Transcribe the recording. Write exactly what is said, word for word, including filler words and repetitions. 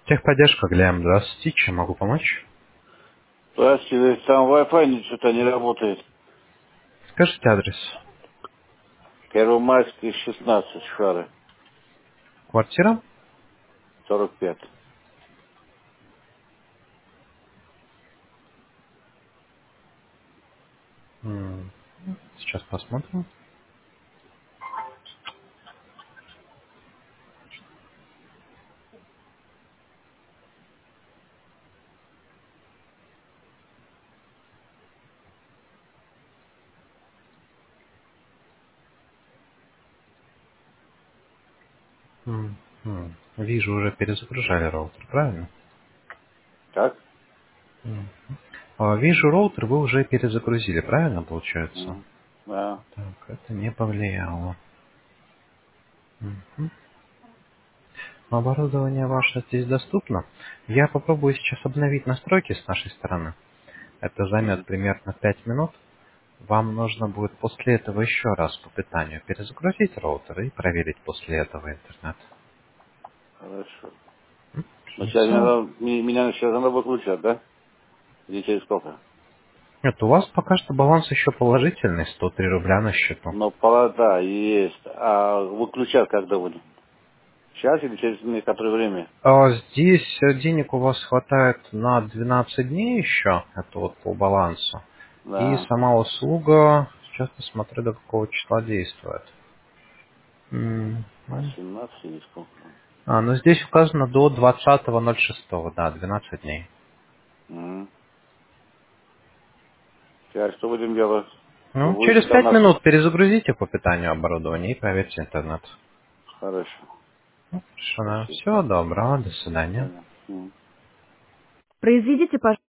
Техподдержка, Глеб, здравствуйте, чем могу помочь? Здравствуйте, там Wi-Fi что-то не работает. Скажите адрес. Первомайский, шестнадцать, Шары, Квартира? сорок пять. М, Сейчас посмотрим. М, м. Вижу, уже перезагружали роутер, правильно? Так? М. А, Вижу, роутер вы уже перезагрузили, правильно получается? М, Да, Так, это не повлияло. Мгм. Оборудование ваше здесь доступно. Я попробую сейчас обновить настройки с нашей стороны. Это займет Мгм. примерно пять минут. Вам нужно будет после этого еще раз по питанию перезагрузить роутер и проверить после этого интернет. хорошо. Но Ну сейчас все. надо, ми- меня сейчас надо выключать, да? Или через сколько? Нет, у вас пока что баланс еще положительный, сто три рубля на счету. Ну, пола, да, есть. А выключать когда будем? Сейчас или через некоторое время? А здесь э, денег у вас хватает на двенадцать дней еще, это вот по балансу. И Да, сама услуга, сейчас посмотрю, до какого числа действует. М, ну, семнадцать или сколько? А, ну здесь указано до двадцатого ноль шестого, да, двенадцать дней. М. Сейчас что будем делать? Ну, Вы через сюда пять нас... минут перезагрузите по питанию оборудования и проверьте интернет. Хорошо, Ну, хорошо, спасибо. всего доброго, до свидания. Да, да. М. Произведите, пожалуйста.